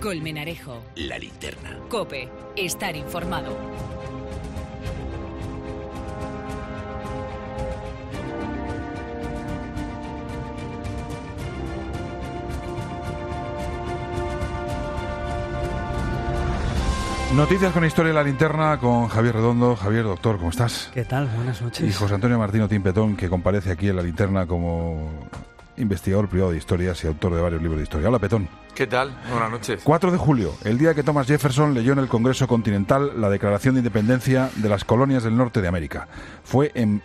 Colmenarejo. La Linterna. COPE. Estar informado. Noticias con historia de La Linterna con Javier Redondo. Javier, doctor, ¿cómo estás? ¿Qué tal? Buenas noches. Y José Antonio Martino Timpetón, que comparece aquí en La Linterna como investigador privado de historias y autor de varios libros de historia. Hola, Petón. ¿Qué tal? Buenas noches. 4 de julio, el día que Thomas Jefferson leyó en el Congreso Continental la Declaración de Independencia de las Colonias del Norte de América. Fue en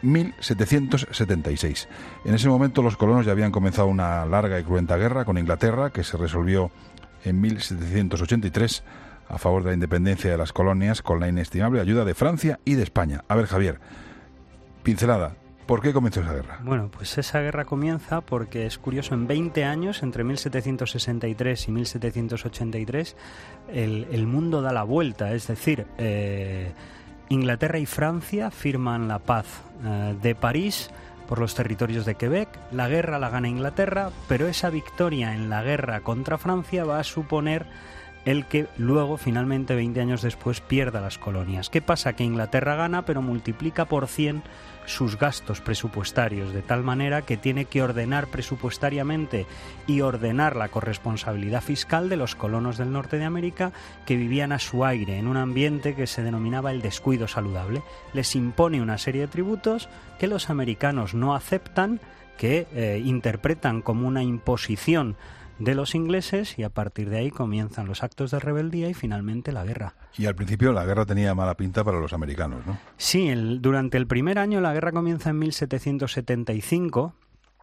1776. En ese momento los colonos ya habían comenzado una larga y cruenta guerra con Inglaterra, que se resolvió en 1783 a favor de la independencia de las colonias con la inestimable ayuda de Francia y de España. A ver, Javier, pincelada. ¿Por qué comenzó esa guerra? Bueno, pues esa guerra comienza porque es curioso, en 20 años, entre 1763 y 1783, el mundo da la vuelta, es decir, Inglaterra y Francia firman la paz de París por los territorios de Quebec. La guerra la gana Inglaterra, pero esa victoria en la guerra contra Francia va a suponer el que luego, finalmente, 20 años después, pierda las colonias. ¿Qué pasa? Que Inglaterra gana, pero multiplica por 100 sus gastos presupuestarios, de tal manera que tiene que ordenar presupuestariamente y ordenar la corresponsabilidad fiscal de los colonos del norte de América que vivían a su aire, en un ambiente que se denominaba el descuido saludable. Les impone una serie de tributos que los americanos no aceptan, que interpretan como una imposición de los ingleses, y a partir de ahí comienzan los actos de rebeldía y finalmente la guerra. Y al principio la guerra tenía mala pinta para los americanos, ¿no? Sí, durante el primer año la guerra comienza en 1775,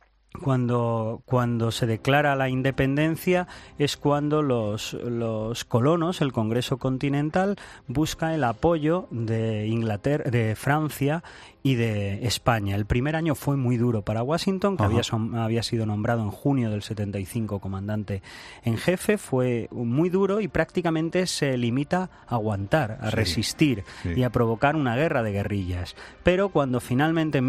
cuando se declara la independencia. Es cuando los colonos, el Congreso Continental, busca el apoyo de Inglaterra, de Francia y de España. El primer año fue muy duro para Washington, que había sido nombrado en junio del 75 comandante en jefe. Fue muy duro y prácticamente se limita a aguantar, a resistir y a provocar una guerra de guerrillas. Pero cuando finalmente en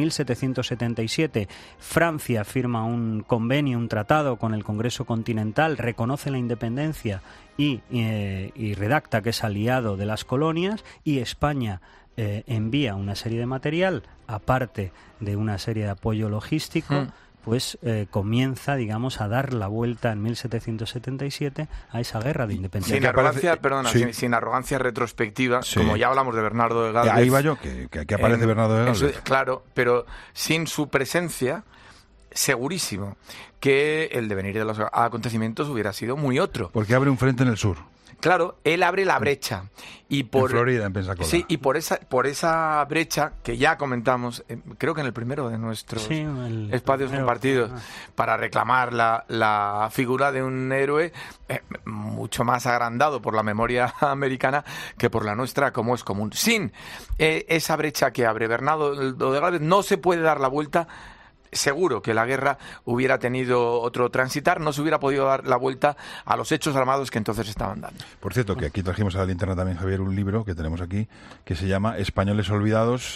1777 Francia firma un convenio, un tratado con el Congreso Continental, reconoce la independencia y redacta que es aliado de las colonias, y España envía una serie de material, aparte de una serie de apoyo logístico, pues comienza, digamos, a dar la vuelta en 1777 a esa guerra de independencia. Sin arrogancia retrospectiva, como ya hablamos de Bernardo de Galvez. Ahí va yo, que aquí aparece Bernardo de Galvez. Claro, pero sin su presencia, segurísimo que el devenir de los acontecimientos hubiera sido muy otro. Porque abre un frente en el sur. Claro, él abre la brecha. Y por en Florida, en Pensacola. Sí, y por esa brecha que ya comentamos, creo que en el primero de nuestros espacios compartidos, para reclamar la figura de un héroe mucho más agrandado por la memoria americana que por la nuestra, como es común. Sin esa brecha que abre Bernardo de Galvez, no se puede dar la vuelta. Seguro que la guerra hubiera tenido otro transitar, no se hubiera podido dar la vuelta a los hechos armados que entonces estaban dando. Por cierto, que aquí trajimos a La Linterna también, Javier, un libro que tenemos aquí, que se llama Españoles olvidados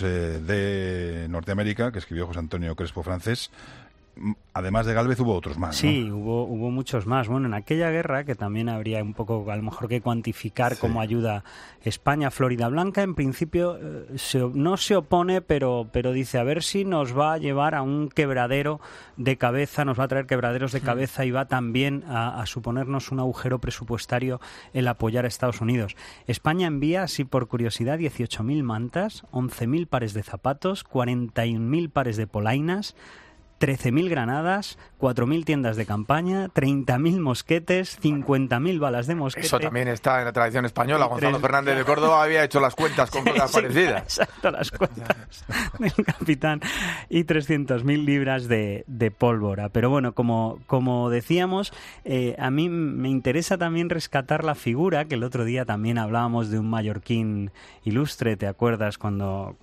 de Norteamérica, que escribió José Antonio Crespo Francés. Además de Galvez hubo otros más, ¿no? Sí, hubo muchos más. Bueno, en aquella guerra, que también habría un poco, a lo mejor, que cuantificar cómo ayuda España. Florida Blanca, en principio, no se opone, pero dice, a ver si nos va a llevar a un quebradero de cabeza, nos va a traer quebraderos de cabeza, y va también a suponernos un agujero presupuestario el apoyar a Estados Unidos. España envía, así por curiosidad, 18.000 mantas, 11.000 pares de zapatos, 41.000 pares de polainas, 13.000 granadas, 4.000 tiendas de campaña, 30.000 mosquetes, 50.000 balas de mosquete. Eso también está en la tradición española. Gonzalo Fernández de Córdoba había hecho las cuentas con cosas parecidas. Exacto, las cuentas del capitán. Y 300.000 libras de pólvora. Pero bueno, como decíamos, a mí me interesa también rescatar la figura, que el otro día también hablábamos de un mallorquín ilustre, ¿te acuerdas? Cuando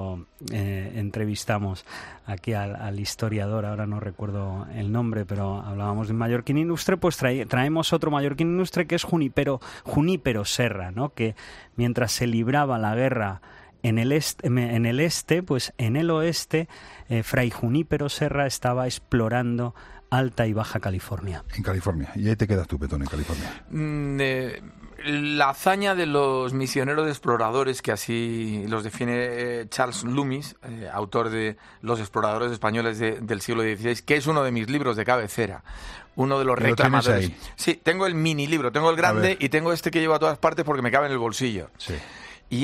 entrevistamos aquí al historiador, ahora no recuerdo el nombre, pero hablábamos de un mallorquín ilustre. Pues traemos otro mallorquín ilustre, que es Junípero Serra, ¿no? Que mientras se libraba la guerra en el este, pues en el oeste, Fray Junípero Serra estaba explorando Alta y Baja California. En California. Y ahí te quedas tú, Petón, en California. La hazaña de los misioneros exploradores, que así los define Charles Loomis, autor de Los exploradores españoles del siglo XVI, que es uno de mis libros de cabecera, uno de los reclamadores. Sí, tengo el mini libro, tengo el grande y tengo este que llevo a todas partes porque me cabe en el bolsillo. Sí. Y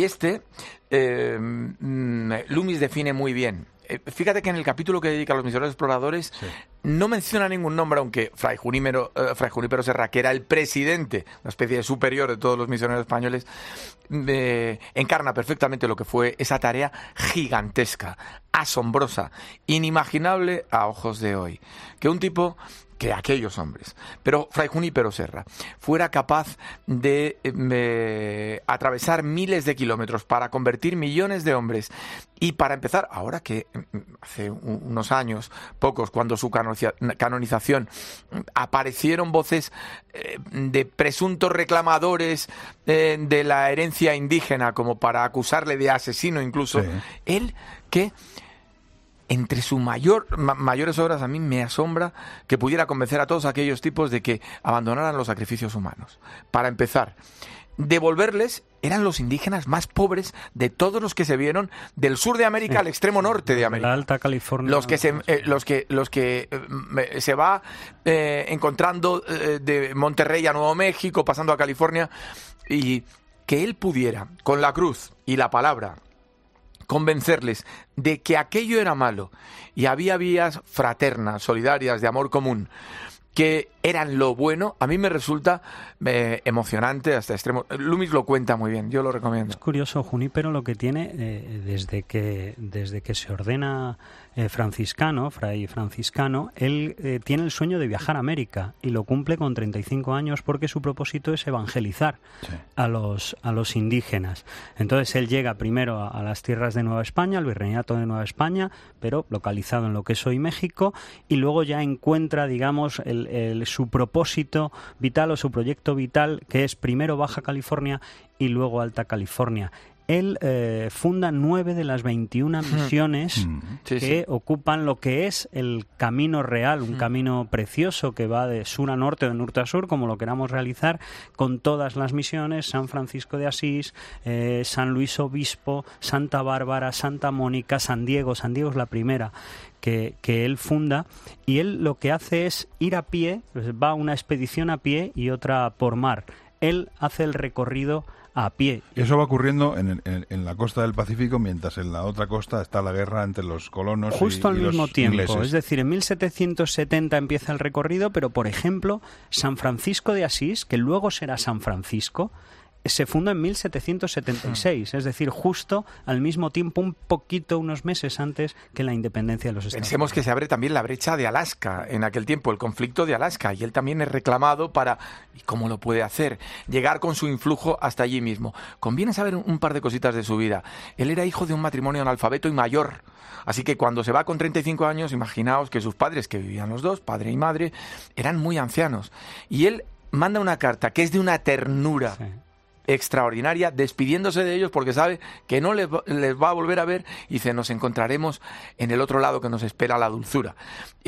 Loomis define muy bien. Fíjate que en el capítulo que dedica a los misioneros exploradores no menciona ningún nombre, aunque Fray Junípero Serra, que era el presidente, una especie de superior de todos los misioneros españoles, encarna perfectamente lo que fue esa tarea gigantesca, asombrosa, inimaginable a ojos de hoy. Que un tipo, que aquellos hombres, pero Fray Junípero Serra fuera capaz de atravesar miles de kilómetros para convertir millones de hombres y para empezar, ahora que hace unos años, pocos, cuando su canonización, aparecieron voces de presuntos reclamadores de la herencia indígena como para acusarle de asesino incluso, él que... Entre sus mayores obras, a mí me asombra que pudiera convencer a todos aquellos tipos de que abandonaran los sacrificios humanos. Para empezar, devolverles eran los indígenas más pobres de todos los que se vieron del sur de América al extremo norte de América. La Alta California. Los que se va encontrando de Monterrey a Nuevo México, pasando a California, y que él pudiera, con la cruz y la palabra, convencerles de que aquello era malo y había vías fraternas, solidarias, de amor común, que eran lo bueno, a mí me resulta emocionante hasta extremo. Loomis lo cuenta muy bien, yo lo recomiendo. Es curioso, Junípero, lo que tiene desde que se ordena fray franciscano, él tiene el sueño de viajar a América y lo cumple con 35 años porque su propósito es evangelizar a los indígenas. Entonces él llega primero a las tierras de Nueva España, al Virreinato de Nueva España, pero localizado en lo que es hoy México, y luego ya encuentra, digamos, su propósito vital o su proyecto vital, que es primero Baja California y luego Alta California. Él funda 9 de las 21 misiones que ocupan lo que es el camino real, un camino precioso que va de sur a norte o de norte a sur, como lo queramos realizar, con todas las misiones: San Francisco de Asís, San Luis Obispo, Santa Bárbara, Santa Mónica, San Diego. San Diego es la primera que él funda, y él lo que hace es ir a pie, va una expedición a pie y otra por mar. Él hace el recorrido a pie. Eso va ocurriendo en la costa del Pacífico, mientras en la otra costa está la guerra entre los colonos justo al mismo tiempo. Ingleses. Es decir, en 1770 empieza el recorrido, pero por ejemplo, San Francisco de Asís, que luego será San Francisco, se funda en 1776, es decir, justo al mismo tiempo, un poquito, unos meses antes que la independencia de los Estados Unidos. Pensemos que se abre también la brecha de Alaska, en aquel tiempo, el conflicto de Alaska, y él también es reclamado para, ¿y cómo lo puede hacer?, llegar con su influjo hasta allí mismo. Conviene saber un par de cositas de su vida. Él era hijo de un matrimonio analfabeto y mayor, así que cuando se va con 35 años, imaginaos que sus padres, que vivían los dos, padre y madre, eran muy ancianos, y él manda una carta que es de una ternura extraordinaria, despidiéndose de ellos porque sabe que no les va a volver a ver, y dice: nos encontraremos en el otro lado, que nos espera la dulzura.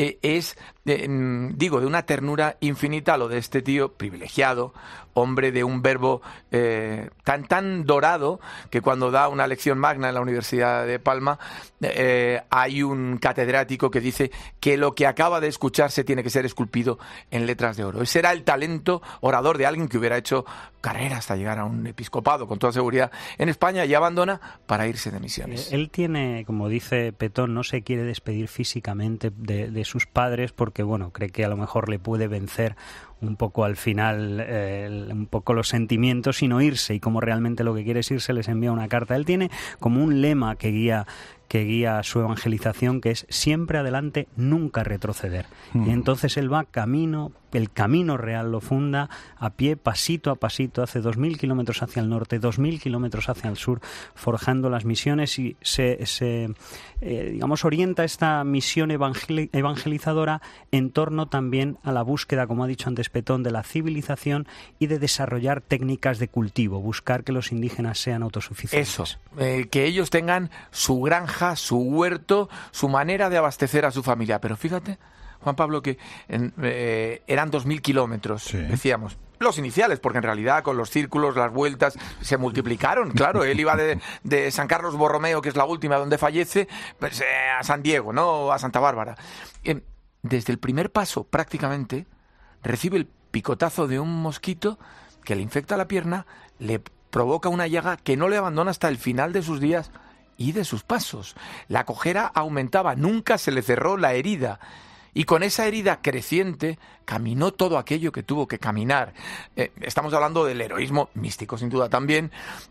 De una ternura infinita lo de este tío privilegiado, hombre de un verbo tan dorado, que cuando da una lección magna en la Universidad de Palma, hay un catedrático que dice que lo que acaba de escucharse tiene que ser esculpido en letras de oro. Ese era el talento orador de alguien que hubiera hecho carrera hasta llegar a un episcopado, con toda seguridad, en España, y abandona para irse de misiones. Él tiene, como dice Petón, no se quiere despedir físicamente de sus padres porque, bueno, cree que a lo mejor le puede vencer un poco al final un poco los sentimientos, sino irse, y como realmente lo que quiere es irse, les envía una carta. Él tiene como un lema que guía su evangelización, que es siempre adelante, nunca retroceder. Y entonces él va el camino real lo funda a pie, pasito a pasito, hace 2.000 kilómetros hacia el norte, 2.000 kilómetros hacia el sur, forjando las misiones, y digamos, orienta esta misión evangelizadora en torno también a la búsqueda, como ha dicho antes Petón, de la civilización y de desarrollar técnicas de cultivo, buscar que los indígenas sean autosuficientes. Eso, que ellos tengan su granja, su huerto, su manera de abastecer a su familia. Pero fíjate, Juan Pablo, que eran 2.000 kilómetros, sí, decíamos. Los iniciales, porque en realidad con los círculos, las vueltas, se multiplicaron, claro. Él iba de San Carlos Borromeo, que es la última donde fallece, pues, a San Diego, ¿no? A Santa Bárbara. Desde el primer paso, prácticamente, recibe el picotazo de un mosquito que le infecta la pierna, le provoca una llaga que no le abandona hasta el final de sus días y de sus pasos. La cojera aumentaba, nunca se le cerró la herida. Y con esa herida creciente caminó todo aquello que tuvo que caminar. Estamos hablando del heroísmo místico, sin duda también,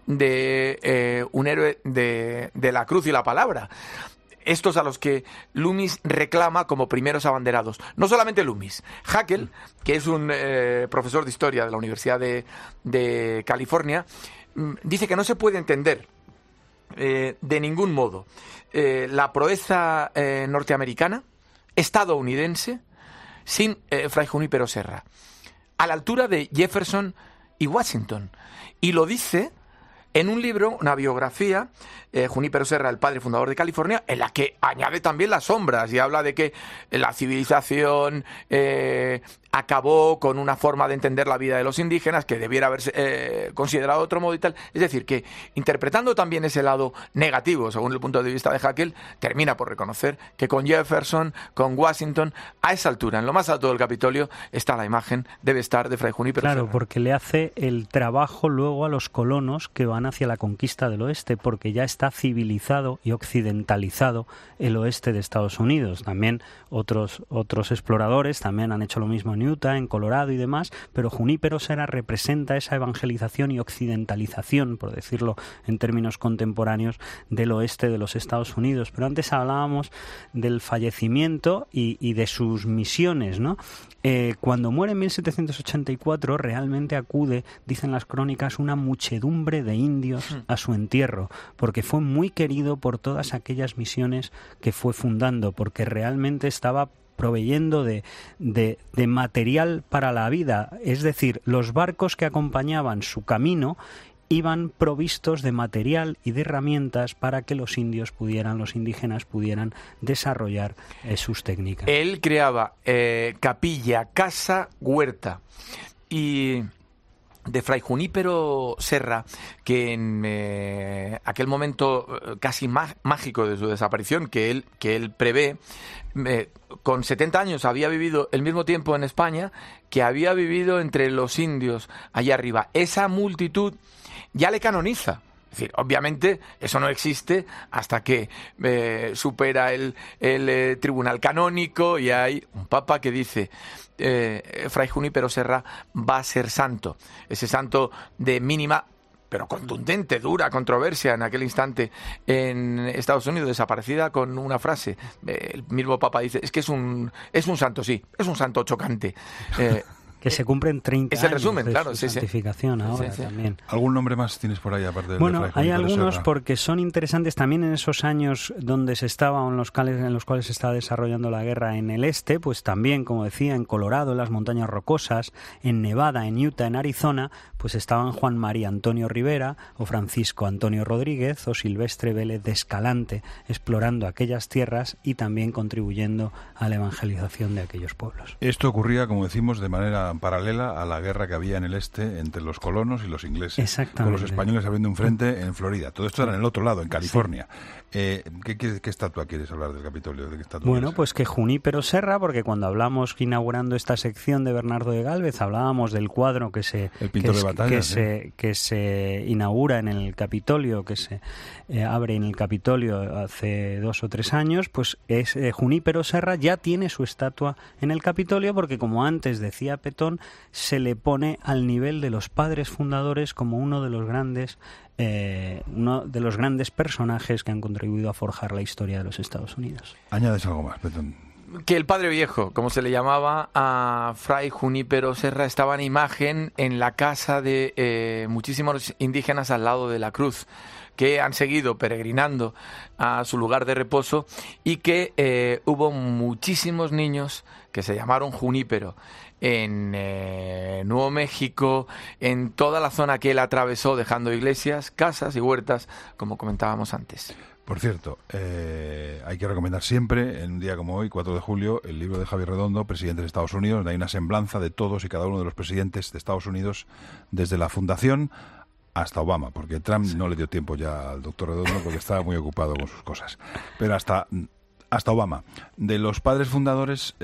de un héroe de la cruz y la palabra. Estos a los que Loomis reclama como primeros abanderados. No solamente Loomis, Haeckel, que es un profesor de historia de la Universidad de California, dice que no se puede entender de ningún modo la proeza norteamericana, estadounidense, sin Fray Junípero Serra, a la altura de Jefferson y Washington. Y lo dice en un libro, una biografía, Junípero Serra, el padre fundador de California, en la que añade también las sombras y habla de que la civilización acabó con una forma de entender la vida de los indígenas que debiera haberse considerado de otro modo y tal. Es decir, que interpretando también ese lado negativo, según el punto de vista de Haeckel, termina por reconocer que con Jefferson, con Washington, a esa altura, en lo más alto del Capitolio, está la imagen, debe estar, de Fray Junípero Serra. Claro, porque le hace el trabajo luego a los colonos que van hacia la conquista del oeste, porque ya está civilizado y occidentalizado el oeste de Estados Unidos. También otros exploradores también han hecho lo mismo en Utah, en Colorado y demás, pero Junípero Serra representa esa evangelización y occidentalización, por decirlo en términos contemporáneos, del oeste de los Estados Unidos. Pero antes hablábamos del fallecimiento y de sus misiones, ¿no? Cuando muere en 1784 realmente acude, dicen las crónicas, una muchedumbre de indios a su entierro, porque fue muy querido por todas aquellas misiones que fue fundando, porque realmente estaba proveyendo de material para la vida, es decir, los barcos que acompañaban su camino iban provistos de material y de herramientas para que los indígenas pudieran desarrollar sus técnicas. Él creaba capilla, casa, huerta. Y de Fray Junípero Serra, que en aquel momento casi mágico de su desaparición, que él prevé, con 70 años había vivido el mismo tiempo en España que había vivido entre los indios allá arriba. Esa multitud ya le canoniza. Es decir, obviamente eso no existe hasta que supera el tribunal canónico y hay un papa que dice Fray Junípero Serra va a ser santo. Ese santo de mínima pero contundente, dura controversia en aquel instante en Estados Unidos, desaparecida con una frase. El mismo papa dice, es que es un santo, sí, es un santo chocante. Que se cumplen 30 Ese años resumen, de claro, su santificación ahora también. ¿Algún nombre más tienes por ahí aparte de Bueno, Fray hay Junípero algunos Serra? porque son interesantes también en esos años donde se estaba, en los cuales se estaba desarrollando la guerra en el este, pues también, como decía, en Colorado, en las montañas rocosas, en Nevada, en Utah, en Arizona, pues estaban Juan María Antonio Rivera o Francisco Antonio Rodríguez o Silvestre Vélez de Escalante explorando aquellas tierras y también contribuyendo a la evangelización de aquellos pueblos. Esto ocurría, como decimos, de manera paralela a la guerra que había en el este entre los colonos y los ingleses. Exactamente. Con los españoles abriendo un frente en Florida. Todo esto era en el otro lado, en California. Sí. ¿Qué estatua quieres hablar del Capitolio? ¿De qué estatua bueno, pues que Junípero Serra, porque cuando hablamos inaugurando esta sección de Bernardo de Gálvez, hablábamos del cuadro que se inaugura en el Capitolio, que se abre en el Capitolio hace 2 o 3 años, pues es Junípero Serra ya tiene su estatua en el Capitolio porque, como antes decía Petón, se le pone al nivel de los padres fundadores como uno de los grandes personajes que han contribuido a forjar la historia de los Estados Unidos. Añades algo más, Petón. Que el Padre Viejo, como se le llamaba a Fray Junípero Serra, estaba en imagen en la casa de muchísimos indígenas al lado de la cruz, que han seguido peregrinando a su lugar de reposo y que hubo muchísimos niños que se llamaron Junípero en Nuevo México, en toda la zona que él atravesó, dejando iglesias, casas y huertas, como comentábamos antes. Por cierto, hay que recomendar siempre, en un día como hoy, 4 de julio, el libro de Javier Redondo, Presidente de Estados Unidos, donde hay una semblanza de todos y cada uno de los presidentes de Estados Unidos, desde la fundación hasta Obama, porque Trump no le dio tiempo ya al doctor Redondo porque estaba muy ocupado con sus cosas. Pero hasta Obama. De los padres fundadores,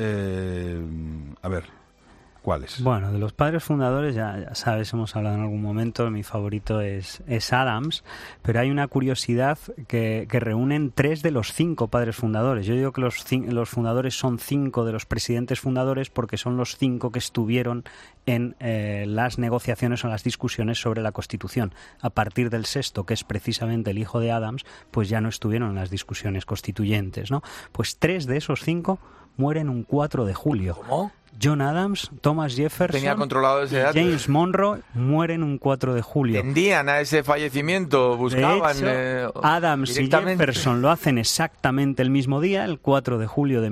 a ver, ¿cuáles? Bueno, de los padres fundadores, ya sabes, hemos hablado en algún momento, mi favorito es Adams, pero hay una curiosidad que reúnen 3 de los 5 padres fundadores. Yo digo que los fundadores son 5 de los presidentes fundadores porque son los 5 que estuvieron en las negociaciones o las discusiones sobre la Constitución. A partir del 6º, que es precisamente el hijo de Adams, pues ya no estuvieron en las discusiones constituyentes, ¿no? Pues 3 de esos 5 mueren un 4 de julio. ¿Cómo? John Adams, Thomas Jefferson tenía controlado ese dato. James Monroe mueren un 4 de julio. Tendían a ese fallecimiento, buscaban... De hecho, Adams y Jefferson lo hacen exactamente el mismo día, el 4 de julio de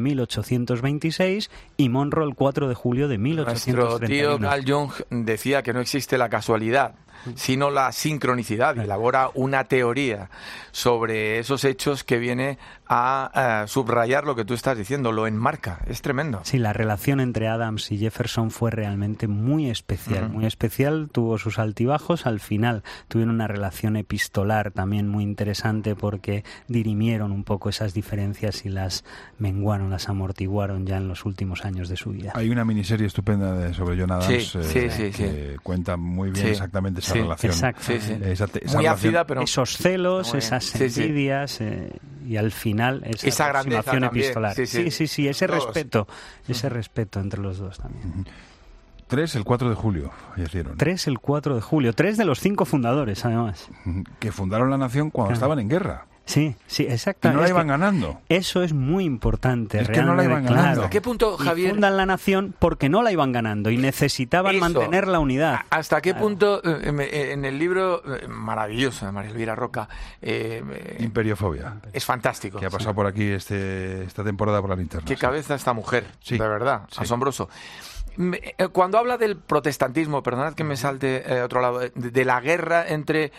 1826, y Monroe el 4 de julio de 1831. Nuestro tío Carl Jung decía que no existe la casualidad, sino la sincronicidad, y elabora una teoría sobre esos hechos que viene a subrayar lo que tú estás diciendo, lo enmarca, es tremendo. Sí, la relación entre Adams y Jefferson fue realmente muy especial, muy especial, tuvo sus altibajos, al final tuvieron una relación epistolar también muy interesante porque dirimieron un poco esas diferencias y las menguaron, las amortiguaron ya en los últimos años de su vida. Hay una miniserie estupenda sobre John Adams sí. que cuenta muy bien exactamente esa relación. Exacto. Esa muy ácida, pero... Esos celos, esas envidias y al final esa aproximación epistolar. Sí, ese respeto entre los dos también. 3 el 4 de julio fallecieron. 3 el 4 de julio. 3 de los 5 fundadores, además. Que fundaron la nación cuando estaban en guerra. Sí, exactamente. Y no la iban ganando. Eso es muy importante. Es que no la iban ganando. Claro. ¿Hasta qué punto, Javier? Y fundan la nación porque no la iban ganando y necesitaban mantener la unidad. ¿Hasta qué punto, en el libro maravilloso de María Elvira Roca, Imperiofobia, es fantástico. Que ha pasado por aquí esta temporada por la linterna. Qué cabeza esta mujer, de verdad, asombroso. Cuando habla del protestantismo, perdonad que me salte a otro lado, de la guerra entre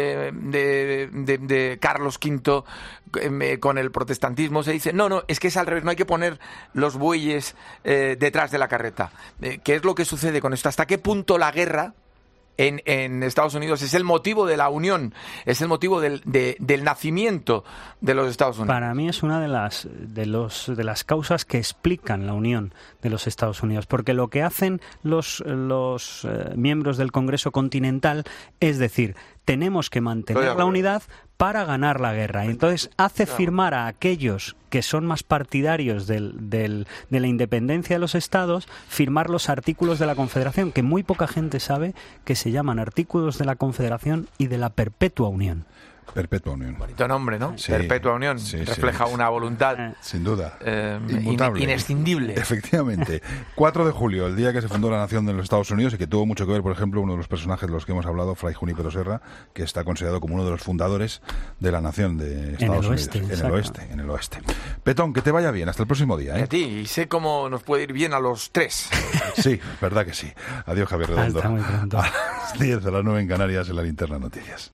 de Carlos V con el protestantismo, se dice, no, es que es al revés, no hay que poner los bueyes detrás de la carreta. ¿Qué es lo que sucede con esto? ¿Hasta qué punto la guerra en Estados Unidos es el motivo de la unión, es el motivo del nacimiento de los Estados Unidos? Para mí es una de las causas que explican la unión de los Estados Unidos, porque lo que hacen los miembros del Congreso Continental es decir, tenemos que mantener la unidad para ganar la guerra. Y entonces hace firmar a aquellos que son más partidarios de la independencia de los estados, firmar los artículos de la Confederación, que muy poca gente sabe que se llaman artículos de la Confederación y de la Perpetua Unión. Perpetua Unión. Bonito nombre, ¿no? Sí, Perpetua Unión. Refleja una voluntad sin duda inmutable, inescindible. Efectivamente. 4 de julio, el día que se fundó la nación de los Estados Unidos y que tuvo mucho que ver, por ejemplo, uno de los personajes de los que hemos hablado, Fray Junípero Serra, que está considerado como uno de los fundadores de la nación de Estados Unidos. En el oeste. Petón, que te vaya bien. Hasta el próximo día. A ti. Y sé cómo nos puede ir bien a los 3. Sí, verdad que sí. Adiós, Javier Redondo. Hasta muy pronto. A las 10 de las 9 en Canarias en la Linterna Noticias.